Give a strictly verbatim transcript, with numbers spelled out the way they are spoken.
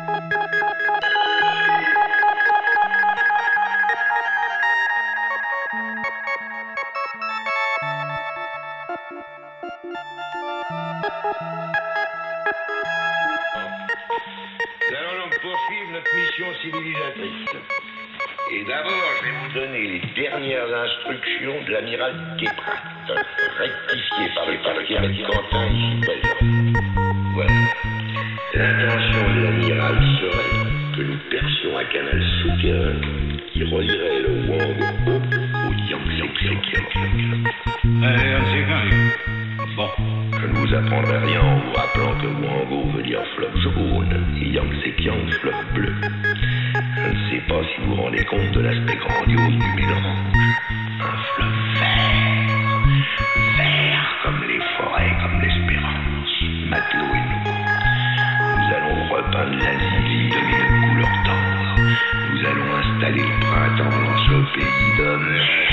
Nous allons donc poursuivre notre mission civilisatrice. Et d'abord, je vais vous donner les dernières instructions de l'amiral Kétrat, rectifiées par le capitaine Quentin ici présent. Voilà. L'intention de l'amiral serait que nous percions un canal souterrain qui relierait le Wang au Yangtze-Kiang. Euh, Yangtze-Kiang. Bon. Je ne vous apprendrai rien en vous rappelant que Wango veut dire fleuve jaune et Yangtze-Kiang fleuve bleu. Je ne sais pas si vous vous rendez compte de l'aspect grandiose du mélange. Un fleuve vert, vert comme les forêts, comme l'espérance, matelot et nous. Nous allons repeindre l'Asie de mille couleurs tendres. Nous allons installer le printemps dans ce pays de mer.